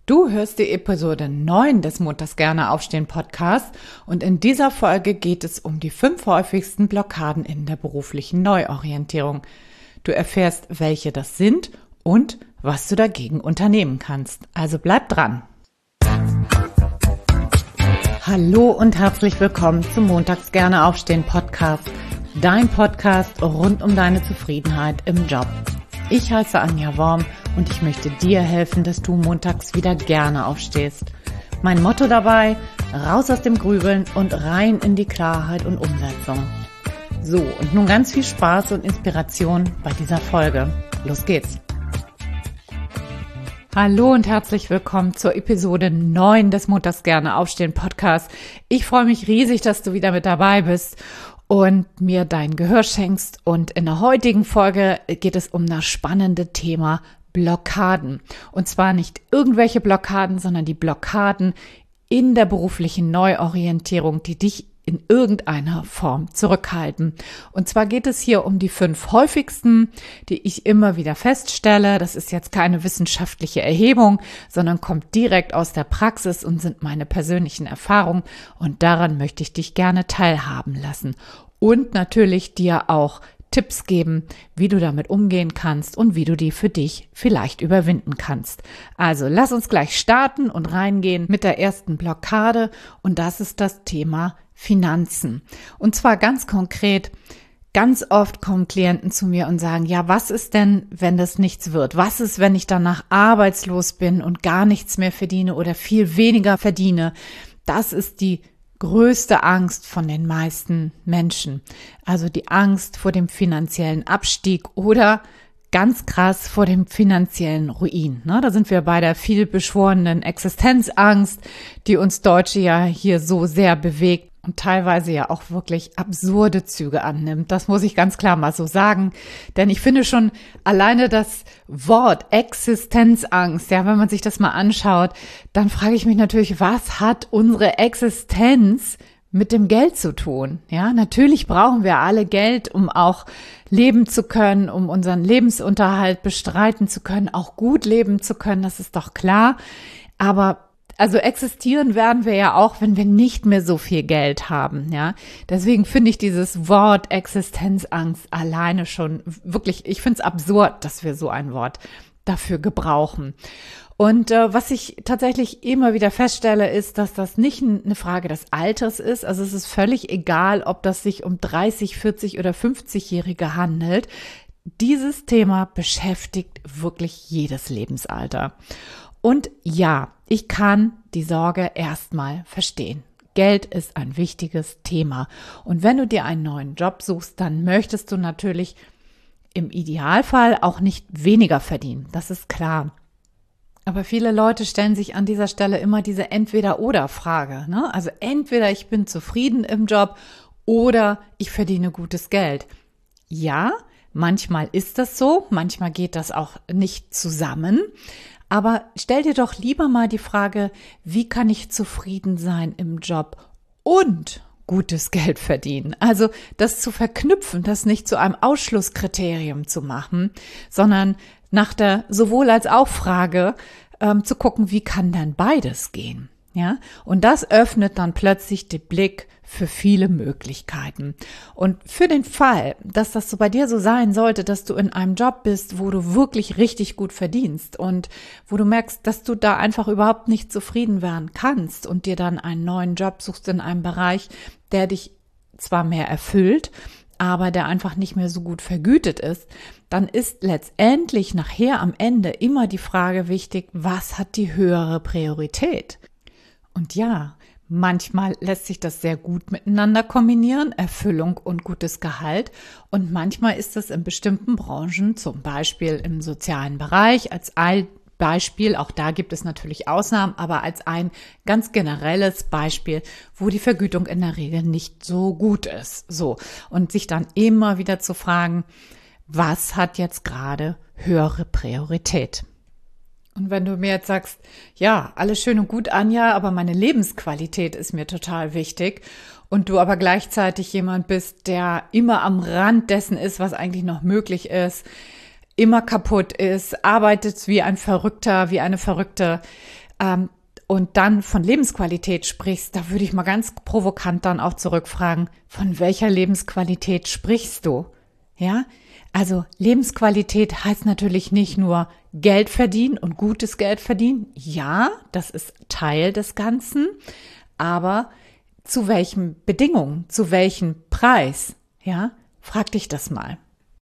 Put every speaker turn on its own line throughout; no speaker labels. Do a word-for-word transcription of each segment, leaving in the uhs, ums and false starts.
Du hörst die Episode neun des Montags gerne aufstehen Podcast und in dieser Folge geht es um die fünf häufigsten Blockaden in der beruflichen Neuorientierung. Du erfährst, welche das sind und was du dagegen unternehmen kannst. Also bleib dran. Hallo und herzlich willkommen zum Montags gerne aufstehen Podcast, dein Podcast rund um deine Zufriedenheit im Job. Ich heiße Anja Worm und ich möchte dir helfen, dass du montags wieder gerne aufstehst. Mein Motto dabei: raus aus dem Grübeln und rein in die Klarheit und Umsetzung. So, und nun ganz viel Spaß und Inspiration bei dieser Folge. Los geht's! Hallo und herzlich willkommen zur Episode neun des Montags gerne aufstehen Podcast. Ich freue mich riesig, dass du wieder mit dabei bist und mir dein Gehör schenkst. Und in der heutigen Folge geht es um das spannende Thema Blockaden. Und zwar nicht irgendwelche Blockaden, sondern die Blockaden in der beruflichen Neuorientierung, die dich in irgendeiner Form zurückhalten. Und zwar geht es hier um die fünf häufigsten, die ich immer wieder feststelle. Das ist jetzt keine wissenschaftliche Erhebung, sondern kommt direkt aus der Praxis und sind meine persönlichen Erfahrungen. Und daran möchte ich dich gerne teilhaben lassen. Und natürlich dir auch Tipps geben, wie du damit umgehen kannst und wie du die für dich vielleicht überwinden kannst. Also lass uns gleich starten und reingehen mit der ersten Blockade. Und das ist das Thema Finanzen. Und zwar ganz konkret, ganz oft kommen Klienten zu mir und sagen, ja, was ist denn, wenn das nichts wird? Was ist, wenn ich danach arbeitslos bin und gar nichts mehr verdiene oder viel weniger verdiene? Das ist die größte Angst von den meisten Menschen. Also die Angst vor dem finanziellen Abstieg oder ganz krass vor dem finanziellen Ruin. Ne, da sind wir bei der viel beschworenen Existenzangst, die uns Deutsche ja hier so sehr bewegt und teilweise ja auch wirklich absurde Züge annimmt. Das muss ich ganz klar mal so sagen. Denn ich finde schon alleine das Wort Existenzangst, ja, wenn man sich das mal anschaut, dann frage ich mich natürlich, was hat unsere Existenz mit dem Geld zu tun? Ja, natürlich brauchen wir alle Geld, um auch leben zu können, um unseren Lebensunterhalt bestreiten zu können, auch gut leben zu können, das ist doch klar. Aber also existieren werden wir ja auch, wenn wir nicht mehr so viel Geld haben, ja. Deswegen finde ich dieses Wort Existenzangst alleine schon wirklich, ich finde es absurd, dass wir so ein Wort dafür gebrauchen. Und äh, was ich tatsächlich immer wieder feststelle, ist, dass das nicht eine Frage des Alters ist. Also es ist völlig egal, ob das sich um dreißig, vierzig oder fünfzigjährige handelt. Dieses Thema beschäftigt wirklich jedes Lebensalter. Und ja, ich kann die Sorge erstmal verstehen. Geld ist ein wichtiges Thema. Und wenn du dir einen neuen Job suchst, dann möchtest du natürlich im Idealfall auch nicht weniger verdienen. Das ist klar. Aber viele Leute stellen sich an dieser Stelle immer diese Entweder-oder-Frage, ne? Also entweder ich bin zufrieden im Job oder ich verdiene gutes Geld. Ja, manchmal ist das so, manchmal geht das auch nicht zusammen. Aber stell dir doch lieber mal die Frage, wie kann ich zufrieden sein im Job und gutes Geld verdienen? Also das zu verknüpfen, das nicht zu einem Ausschlusskriterium zu machen, sondern nach der sowohl als auch Frage ähm, zu gucken, wie kann denn beides gehen? Ja, und das öffnet dann plötzlich den Blick für viele Möglichkeiten. Und für den Fall, dass das so bei dir so sein sollte, dass du in einem Job bist, wo du wirklich richtig gut verdienst und wo du merkst, dass du da einfach überhaupt nicht zufrieden werden kannst und dir dann einen neuen Job suchst in einem Bereich, der dich zwar mehr erfüllt, aber der einfach nicht mehr so gut vergütet ist, dann ist letztendlich nachher am Ende immer die Frage wichtig, was hat die höhere Priorität? Und ja, manchmal lässt sich das sehr gut miteinander kombinieren, Erfüllung und gutes Gehalt. Und manchmal ist es in bestimmten Branchen, zum Beispiel im sozialen Bereich, als ein Beispiel, auch da gibt es natürlich Ausnahmen, aber als ein ganz generelles Beispiel, wo die Vergütung in der Regel nicht so gut ist. So. Und sich dann immer wieder zu fragen, was hat jetzt gerade höhere Priorität? Und wenn du mir jetzt sagst, ja, alles schön und gut, Anja, aber meine Lebensqualität ist mir total wichtig und du aber gleichzeitig jemand bist, der immer am Rand dessen ist, was eigentlich noch möglich ist, immer kaputt ist, arbeitet wie ein Verrückter, wie eine Verrückte, ähm, und dann von Lebensqualität sprichst, da würde ich mal ganz provokant dann auch zurückfragen, von welcher Lebensqualität sprichst du? Ja, also Lebensqualität heißt natürlich nicht nur Geld verdienen und gutes Geld verdienen. Ja, das ist Teil des Ganzen, aber zu welchen Bedingungen, zu welchem Preis? Ja, frag dich das mal.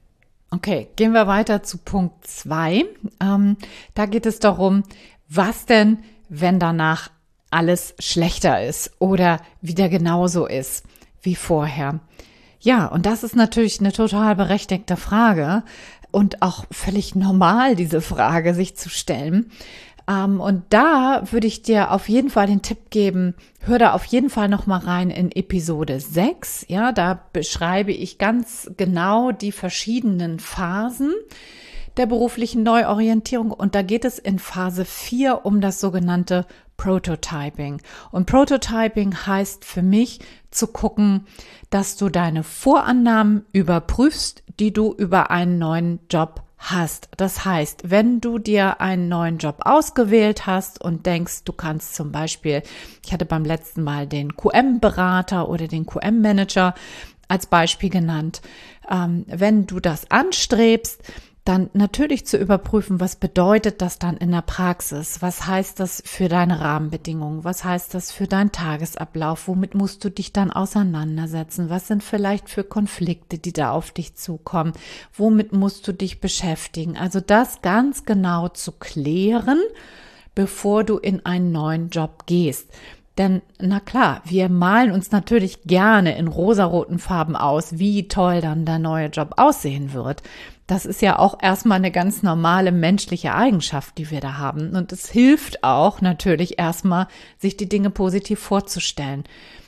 Okay, gehen wir weiter zu Punkt zwei. Ähm, da geht es darum, was denn, wenn danach alles schlechter ist oder wieder genauso ist wie vorher. Ja, und das ist natürlich eine total berechtigte Frage und auch völlig normal, diese Frage sich zu stellen. Ähm, und da würde ich dir auf jeden Fall den Tipp geben, hör da auf jeden Fall noch mal rein in Episode sechs. Ja, da beschreibe ich ganz genau die verschiedenen Phasen der beruflichen Neuorientierung. Und da geht es in Phase vier um das sogenannte Prototyping. Und Prototyping heißt für mich zu gucken, dass du deine Vorannahmen überprüfst, die du über einen neuen Job hast. Das heißt, wenn du dir einen neuen Job ausgewählt hast und denkst, du kannst zum Beispiel, ich hatte beim letzten Mal den Q M-Berater oder den Q M-Manager als Beispiel genannt, ähm, wenn du das anstrebst, dann natürlich zu überprüfen, was bedeutet das dann in der Praxis? Was heißt das für deine Rahmenbedingungen? Was heißt das für deinen Tagesablauf? Womit musst du dich dann auseinandersetzen? Was sind vielleicht für Konflikte, die da auf dich zukommen? Womit musst du dich beschäftigen? Also das ganz genau zu klären, bevor du in einen neuen Job gehst. Denn, na klar, wir malen uns natürlich gerne in rosaroten Farben aus, wie toll dann der neue Job aussehen wird. Das ist ja auch erstmal eine ganz normale menschliche Eigenschaft, die wir da haben. Und es hilft auch natürlich erstmal, sich die Dinge positiv vorzustellen.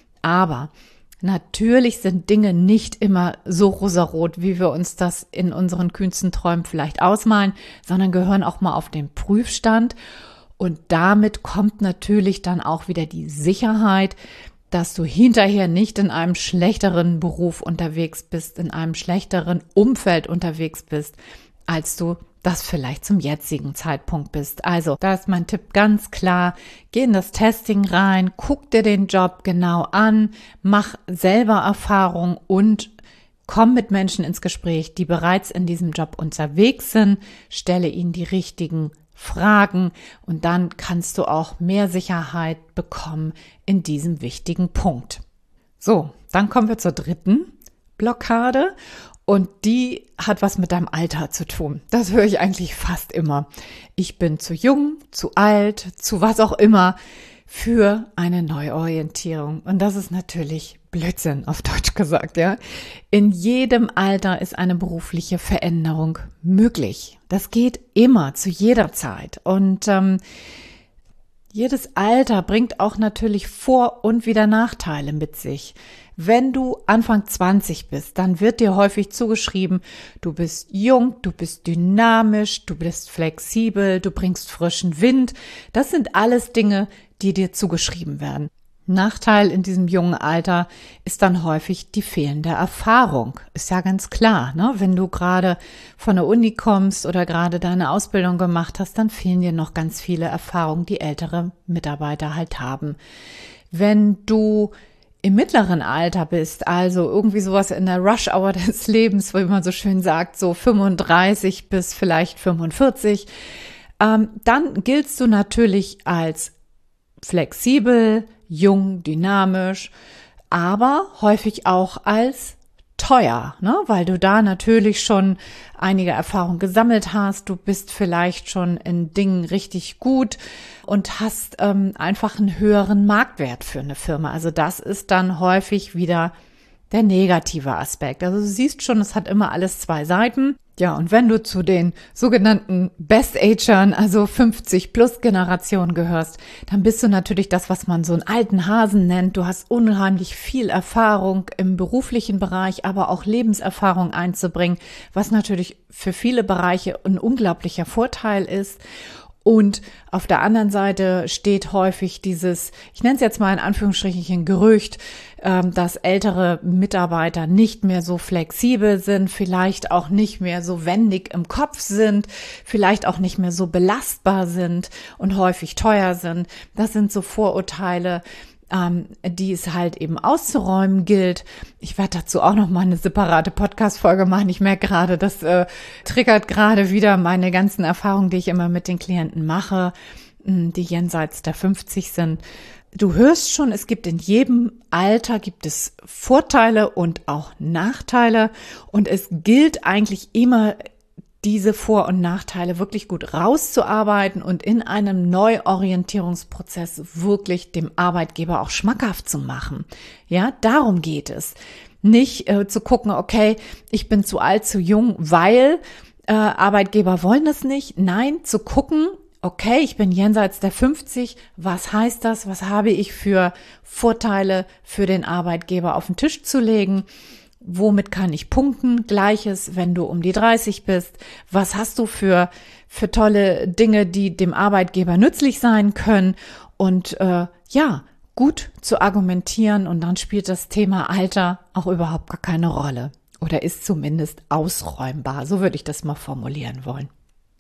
Aber natürlich sind Dinge nicht immer so rosarot, wie wir uns das in unseren kühnsten Träumen vielleicht ausmalen, sondern gehören auch mal auf den Prüfstand. Und damit kommt natürlich dann auch wieder die Sicherheit, dass du hinterher nicht in einem schlechteren Beruf unterwegs bist, in einem schlechteren Umfeld unterwegs bist, als du das vielleicht zum jetzigen Zeitpunkt bist. Also, da ist mein Tipp ganz klar. Geh in das Testing rein, guck dir den Job genau an, mach selber Erfahrung und komm mit Menschen ins Gespräch, die bereits in diesem Job unterwegs sind, stelle ihnen die richtigen Fragen und dann kannst du auch mehr Sicherheit bekommen in diesem wichtigen Punkt. So, dann kommen wir zur dritten Blockade und die hat was mit deinem Alter zu tun. Das höre ich eigentlich fast immer. Ich bin zu jung, zu alt, zu was auch immer für eine Neuorientierung. Und das ist natürlich Blödsinn, auf Deutsch gesagt, ja. In jedem Alter ist eine berufliche Veränderung möglich. Das geht immer, zu jeder Zeit. Und ähm, jedes Alter bringt auch natürlich Vor- und wieder Nachteile mit sich. Wenn du Anfang zwanzig bist, dann wird dir häufig zugeschrieben, du bist jung, du bist dynamisch, du bist flexibel, du bringst frischen Wind. Das sind alles Dinge, die dir zugeschrieben werden. Nachteil in diesem jungen Alter ist dann häufig die fehlende Erfahrung. Ist ja ganz klar, ne? Wenn du gerade von der Uni kommst oder gerade deine Ausbildung gemacht hast, dann fehlen dir noch ganz viele Erfahrungen, die ältere Mitarbeiter halt haben. Wenn du im mittleren Alter bist, also irgendwie sowas in der Rush-Hour des Lebens, wie man so schön sagt, so fünfunddreißig bis vielleicht fünfundvierzig, ähm, dann giltst du natürlich als flexibel, jung, dynamisch, aber häufig auch als teuer, ne? Weil du da natürlich schon einige Erfahrungen gesammelt hast. Du bist vielleicht schon in Dingen richtig gut und hast ähm, einfach einen höheren Marktwert für eine Firma. Also das ist dann häufig wieder der negative Aspekt. Also du siehst schon, es hat immer alles zwei Seiten. Ja, und wenn du zu den sogenannten Best-Agern, also fünfzig plus Generationen gehörst, dann bist du natürlich das, was man so einen alten Hasen nennt. Du hast unheimlich viel Erfahrung im beruflichen Bereich, aber auch Lebenserfahrung einzubringen, was natürlich für viele Bereiche ein unglaublicher Vorteil ist. Und auf der anderen Seite steht häufig dieses, ich nenne es jetzt mal in Anführungsstrichen Gerücht, dass ältere Mitarbeiter nicht mehr so flexibel sind, vielleicht auch nicht mehr so wendig im Kopf sind, vielleicht auch nicht mehr so belastbar sind und häufig teuer sind. Das sind so Vorurteile, die es halt eben auszuräumen gilt. Ich werde dazu auch noch mal eine separate Podcast-Folge machen. Ich merke gerade, das äh, triggert gerade wieder meine ganzen Erfahrungen, die ich immer mit den Klienten mache, die jenseits der fünfzig sind. Du hörst schon, es gibt in jedem Alter gibt es Vorteile und auch Nachteile und es gilt eigentlich immer, diese Vor- und Nachteile wirklich gut rauszuarbeiten und in einem Neuorientierungsprozess wirklich dem Arbeitgeber auch schmackhaft zu machen. Ja, darum geht es. Nicht äh, zu gucken, okay, ich bin zu alt, zu jung, weil äh, Arbeitgeber wollen das nicht. Nein, zu gucken, okay, ich bin jenseits der fünfzig, was heißt das? Was habe ich für Vorteile für den Arbeitgeber auf den Tisch zu legen? Womit kann ich punkten? Gleiches, wenn du um die dreißig bist. Was hast du für, für tolle Dinge, die dem Arbeitgeber nützlich sein können? Und äh, ja, gut zu argumentieren und dann spielt das Thema Alter auch überhaupt gar keine Rolle. Oder ist zumindest ausräumbar. So würde ich das mal formulieren wollen.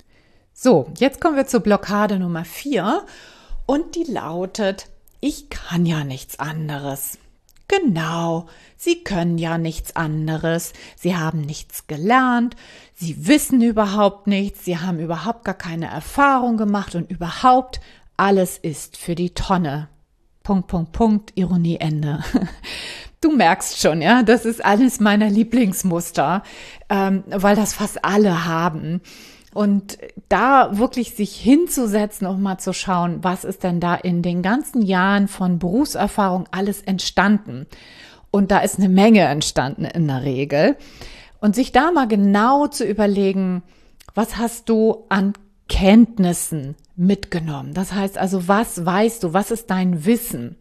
So, jetzt kommen wir zur Blockade Nummer vier und die lautet, ich kann ja nichts anderes. Genau, Sie können ja nichts anderes. Sie haben nichts gelernt, Sie wissen überhaupt nichts, Sie haben überhaupt gar keine Erfahrung gemacht und überhaupt alles ist für die Tonne. Punkt, Punkt, Punkt, Ironie, Ende. Du merkst schon, ja, das ist eines meiner Lieblingsmuster, ähm, weil das fast alle haben. Und da wirklich sich hinzusetzen und mal zu schauen, was ist denn da in den ganzen Jahren von Berufserfahrung alles entstanden? Und da ist eine Menge entstanden in der Regel. Und sich da mal genau zu überlegen, was hast du an Kenntnissen mitgenommen? Das heißt also, was weißt du? Was ist dein Wissen?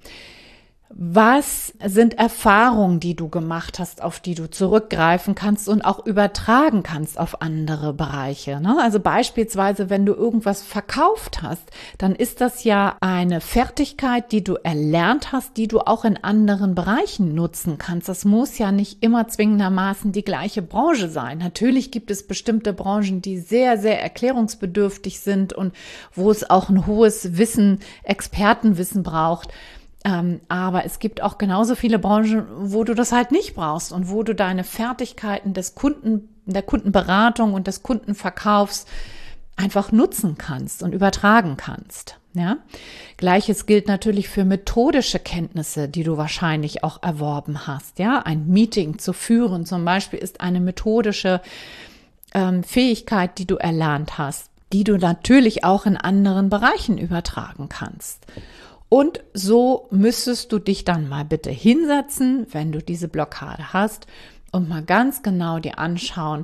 Was sind Erfahrungen, die du gemacht hast, auf die du zurückgreifen kannst und auch übertragen kannst auf andere Bereiche? Ne? Also beispielsweise, wenn du irgendwas verkauft hast, dann ist das ja eine Fertigkeit, die du erlernt hast, die du auch in anderen Bereichen nutzen kannst. Das muss ja nicht immer zwingendermaßen die gleiche Branche sein. Natürlich gibt es bestimmte Branchen, die sehr, sehr erklärungsbedürftig sind und wo es auch ein hohes Wissen, Expertenwissen braucht. Ähm, aber es gibt auch genauso viele Branchen, wo du das halt nicht brauchst und wo du deine Fertigkeiten des Kunden, der Kundenberatung und des Kundenverkaufs einfach nutzen kannst und übertragen kannst. Ja? Gleiches gilt natürlich für methodische Kenntnisse, die du wahrscheinlich auch erworben hast. Ja? Ein Meeting zu führen zum Beispiel ist eine methodische ähm, Fähigkeit, die du erlernt hast, die du natürlich auch in anderen Bereichen übertragen kannst. Und so müsstest du dich dann mal bitte hinsetzen, wenn du diese Blockade hast und mal ganz genau dir anschauen,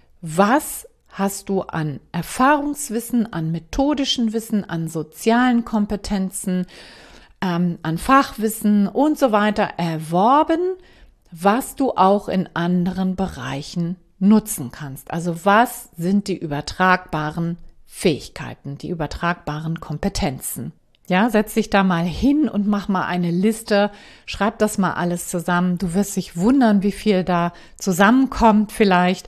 was hast du an Erfahrungswissen, an methodischen Wissen, an sozialen Kompetenzen, ähm, an Fachwissen und so weiter erworben, was du auch in anderen Bereichen nutzen kannst. Also was sind die übertragbaren Fähigkeiten, die übertragbaren Kompetenzen? Ja, setz dich da mal hin und mach mal eine Liste, schreib das mal alles zusammen. Du wirst dich wundern, wie viel da zusammenkommt vielleicht.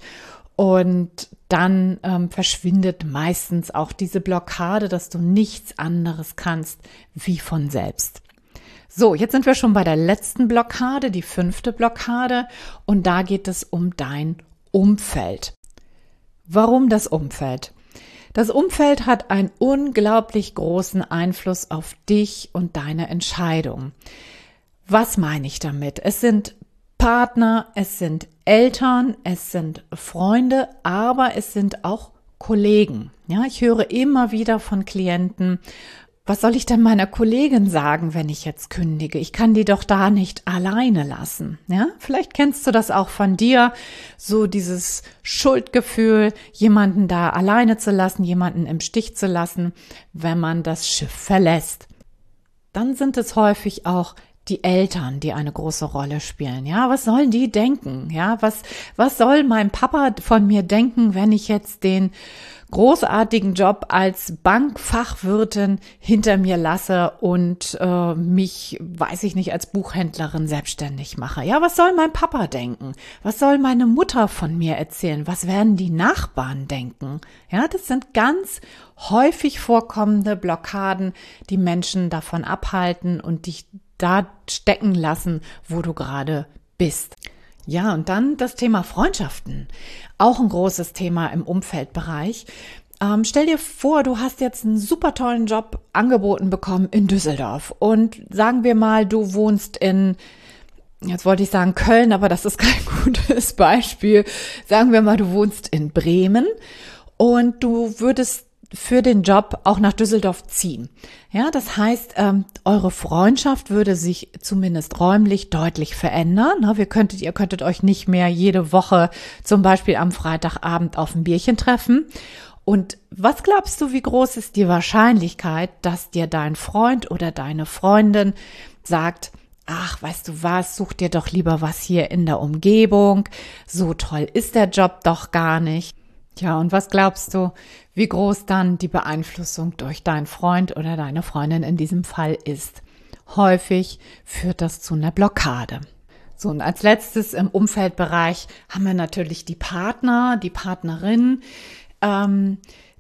Und dann ähm, verschwindet meistens auch diese Blockade, dass du nichts anderes kannst wie von selbst. So, jetzt sind wir schon bei der letzten Blockade, die fünfte Blockade. Und da geht es um dein Umfeld. Warum das Umfeld? Das Umfeld hat einen unglaublich großen Einfluss auf dich und deine Entscheidung. Was meine ich damit? Es sind Partner, es sind Eltern, es sind Freunde, aber es sind auch Kollegen. Ja, ich höre immer wieder von Klienten, was soll ich denn meiner Kollegin sagen, wenn ich jetzt kündige? Ich kann die doch da nicht alleine lassen. Ja, vielleicht kennst du das auch von dir, so dieses Schuldgefühl, jemanden da alleine zu lassen, jemanden im Stich zu lassen, wenn man das Schiff verlässt. Dann sind es häufig auch die Eltern, die eine große Rolle spielen. Ja, was sollen die denken? Ja, was, was soll mein Papa von mir denken, wenn ich jetzt den großartigen Job als Bankfachwirtin hinter mir lasse und äh, mich, weiß ich nicht, als Buchhändlerin selbstständig mache? Ja, was soll mein Papa denken? Was soll meine Mutter von mir erzählen? Was werden die Nachbarn denken? Ja, das sind ganz häufig vorkommende Blockaden, die Menschen davon abhalten und dich da stecken lassen, wo du gerade bist. Ja, und dann das Thema Freundschaften. Auch ein großes Thema im Umfeldbereich. Ähm, stell dir vor, du hast jetzt einen super tollen Job angeboten bekommen in Düsseldorf. Und sagen wir mal, du wohnst in, jetzt wollte ich sagen Köln, aber das ist kein gutes Beispiel. Sagen wir mal, du wohnst in Bremen und du würdest für den Job auch nach Düsseldorf ziehen. Ja, das heißt, ähm, eure Freundschaft würde sich zumindest räumlich deutlich verändern. Na, wir könntet, ihr könntet euch nicht mehr jede Woche zum Beispiel am Freitagabend auf ein Bierchen treffen. Und was glaubst du, wie groß ist die Wahrscheinlichkeit, dass dir dein Freund oder deine Freundin sagt, ach, weißt du was, such dir doch lieber was hier in der Umgebung. So toll ist der Job doch gar nicht. Ja, und was glaubst du, wie groß dann die Beeinflussung durch deinen Freund oder deine Freundin in diesem Fall ist? Häufig führt das zu einer Blockade. So, und als letztes im Umfeldbereich haben wir natürlich die Partner, die Partnerin. Ähm,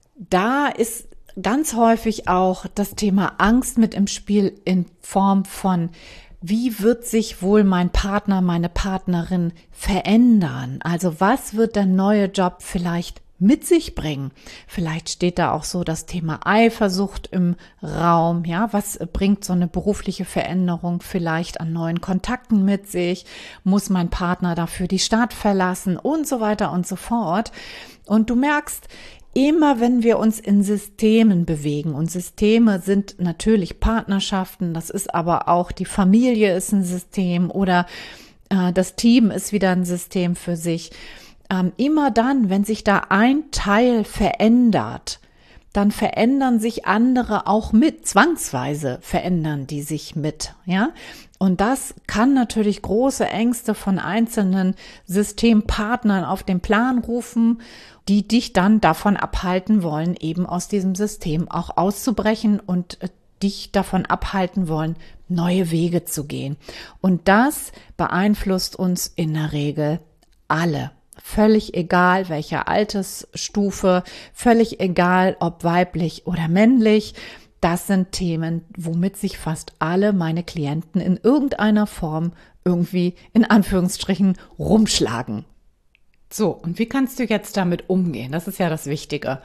da ist ganz häufig auch das Thema Angst mit im Spiel in Form von: Wie wird sich wohl mein Partner, meine Partnerin verändern? Also was wird der neue Job vielleicht mit sich bringen? Vielleicht steht da auch so das Thema Eifersucht im Raum. Ja, was bringt so eine berufliche Veränderung vielleicht an neuen Kontakten mit sich? Muss mein Partner dafür die Stadt verlassen und so weiter und so fort? Und du merkst, immer wenn wir uns in Systemen bewegen, und Systeme sind natürlich Partnerschaften, das ist aber auch die Familie ist ein System oder äh, das Team ist wieder ein System für sich. Ähm, immer dann, wenn sich da ein Teil verändert, dann verändern sich andere auch mit, zwangsweise verändern die sich mit, ja. Und das kann natürlich große Ängste von einzelnen Systempartnern auf den Plan rufen, die dich dann davon abhalten wollen, eben aus diesem System auch auszubrechen und dich davon abhalten wollen, neue Wege zu gehen. Und das beeinflusst uns in der Regel alle. Völlig egal, welcher Altersstufe, völlig egal, ob weiblich oder männlich. Das sind Themen, womit sich fast alle meine Klienten in irgendeiner Form irgendwie in Anführungsstrichen rumschlagen. So, und wie kannst du jetzt damit umgehen? Das ist ja das Wichtige.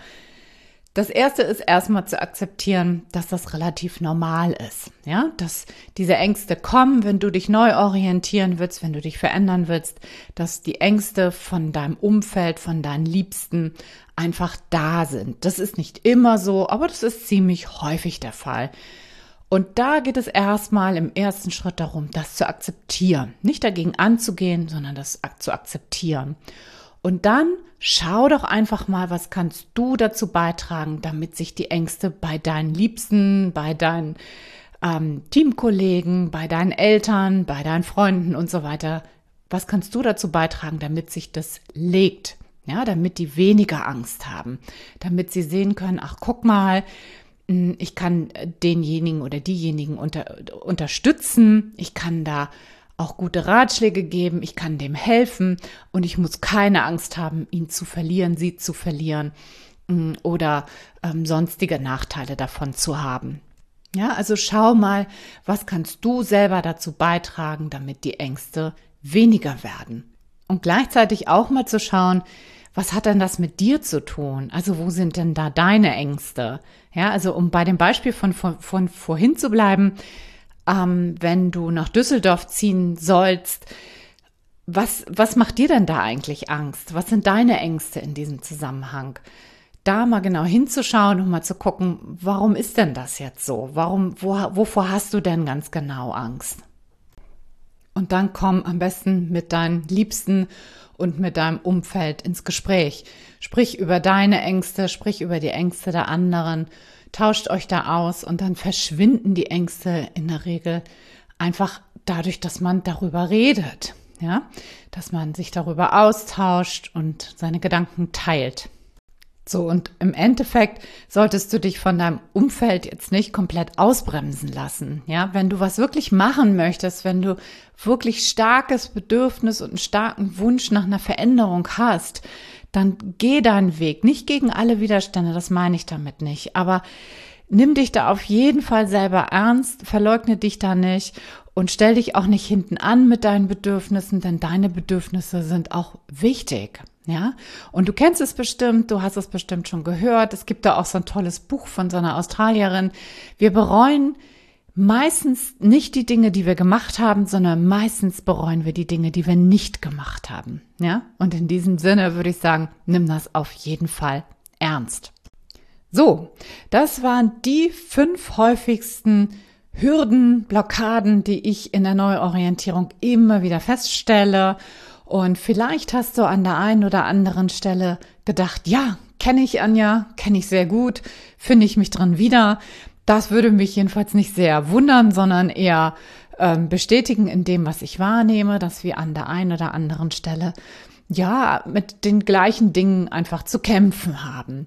Das Erste ist erstmal zu akzeptieren, dass das relativ normal ist, ja, dass diese Ängste kommen, wenn du dich neu orientieren willst, wenn du dich verändern willst, dass die Ängste von deinem Umfeld, von deinen Liebsten einfach da sind. Das ist nicht immer so, aber das ist ziemlich häufig der Fall. Und da geht es erstmal im ersten Schritt darum, das zu akzeptieren, nicht dagegen anzugehen, sondern das zu akzeptieren. Und dann schau doch einfach mal, was kannst du dazu beitragen, damit sich die Ängste bei deinen Liebsten, bei deinen ähm, Teamkollegen, bei deinen Eltern, bei deinen Freunden und so weiter, was kannst du dazu beitragen, damit sich das legt, ja, damit die weniger Angst haben, damit sie sehen können, ach, guck mal, ich kann denjenigen oder diejenigen unter, unterstützen, ich kann da auch gute Ratschläge geben, ich kann dem helfen und ich muss keine Angst haben, ihn zu verlieren, sie zu verlieren oder ähm, sonstige Nachteile davon zu haben. Ja, also schau mal, was kannst du selber dazu beitragen, damit die Ängste weniger werden. Und gleichzeitig auch mal zu schauen, was hat denn das mit dir zu tun? Also wo sind denn da deine Ängste? Ja, also um bei dem Beispiel von, von, von vorhin zu bleiben, Ähm, wenn du nach Düsseldorf ziehen sollst, was, was macht dir denn da eigentlich Angst? Was sind deine Ängste in diesem Zusammenhang? Da mal genau hinzuschauen und mal zu gucken, warum ist denn das jetzt so? Warum, wo, wovor hast du denn ganz genau Angst? Und dann komm am besten mit deinen Liebsten und mit deinem Umfeld ins Gespräch. Sprich über deine Ängste, sprich über die Ängste der anderen. Tauscht euch da aus und dann verschwinden die Ängste in der Regel einfach dadurch, dass man darüber redet, ja, dass man sich darüber austauscht und seine Gedanken teilt. So, und im Endeffekt solltest du dich von deinem Umfeld jetzt nicht komplett ausbremsen lassen. Ja, wenn du was wirklich machen möchtest, wenn du wirklich starkes Bedürfnis und einen starken Wunsch nach einer Veränderung hast, dann geh deinen Weg. Nicht gegen alle Widerstände, das meine ich damit nicht. Aber nimm dich da auf jeden Fall selber ernst, verleugne dich da nicht und stell dich auch nicht hinten an mit deinen Bedürfnissen, denn deine Bedürfnisse sind auch wichtig. Ja, und du kennst es bestimmt, du hast es bestimmt schon gehört. Es gibt da auch so ein tolles Buch von so einer Australierin. Wir bereuen meistens nicht die Dinge, die wir gemacht haben, sondern meistens bereuen wir die Dinge, die wir nicht gemacht haben. Ja, und in diesem Sinne würde ich sagen, nimm das auf jeden Fall ernst. So, das waren die fünf häufigsten Hürden, Blockaden, die ich in der Neuorientierung immer wieder feststelle. Und vielleicht hast du an der einen oder anderen Stelle gedacht, ja, kenne ich Anja, kenne ich sehr gut, finde ich mich drin wieder. Das würde mich jedenfalls nicht sehr wundern, sondern eher ähm, bestätigen in dem, was ich wahrnehme, dass wir an der einen oder anderen Stelle ja mit den gleichen Dingen einfach zu kämpfen haben.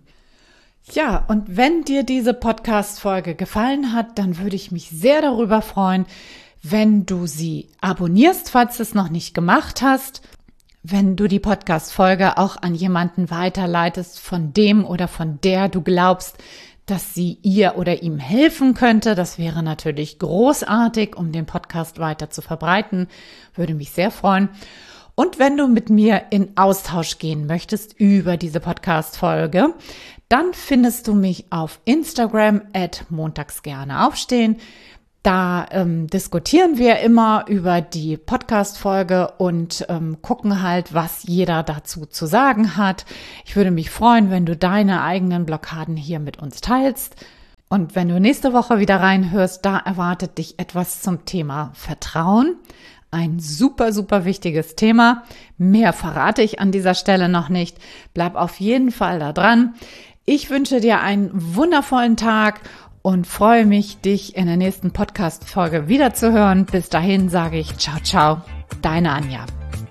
Ja, und wenn dir diese Podcast-Folge gefallen hat, dann würde ich mich sehr darüber freuen, wenn du sie abonnierst, falls du es noch nicht gemacht hast, wenn du die Podcast-Folge auch an jemanden weiterleitest, von dem oder von der du glaubst, dass sie ihr oder ihm helfen könnte. Das wäre natürlich großartig, um den Podcast weiter zu verbreiten. Würde mich sehr freuen. Und wenn du mit mir in Austausch gehen möchtest über diese Podcast-Folge, dann findest du mich auf Instagram at montags gerne aufstehen. Da ähm, diskutieren wir immer über die Podcast-Folge und ähm, gucken halt, was jeder dazu zu sagen hat. Ich würde mich freuen, wenn du deine eigenen Blockaden hier mit uns teilst. Und wenn du nächste Woche wieder reinhörst, da erwartet dich etwas zum Thema Vertrauen. Ein super, super wichtiges Thema. Mehr verrate ich an dieser Stelle noch nicht. Bleib auf jeden Fall da dran. Ich wünsche dir einen wundervollen Tag und freue mich, dich in der nächsten Podcast-Folge wiederzuhören. Bis dahin sage ich ciao, ciao, deine Anja.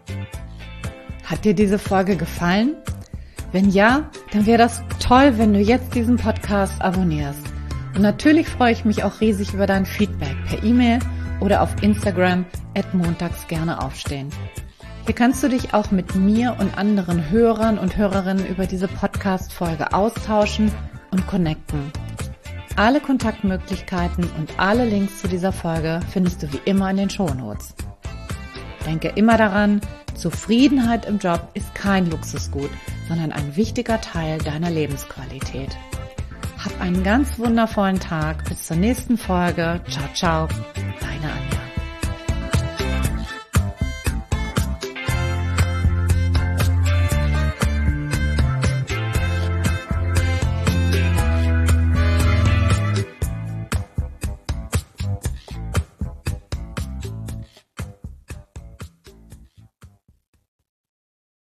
Hat dir diese Folge gefallen? Wenn ja, dann wäre das toll, wenn du jetzt diesen Podcast abonnierst. Und natürlich freue ich mich auch riesig über dein Feedback per E-Mail oder auf Instagram at montags gerne aufstehen. Hier kannst du dich auch mit mir und anderen Hörern und Hörerinnen über diese Podcast-Folge austauschen und connecten. Alle Kontaktmöglichkeiten und alle Links zu dieser Folge findest du wie immer in den Shownotes. Denke immer daran, Zufriedenheit im Job ist kein Luxusgut, sondern ein wichtiger Teil deiner Lebensqualität. Hab einen ganz wundervollen Tag. Bis zur nächsten Folge. Ciao, ciao.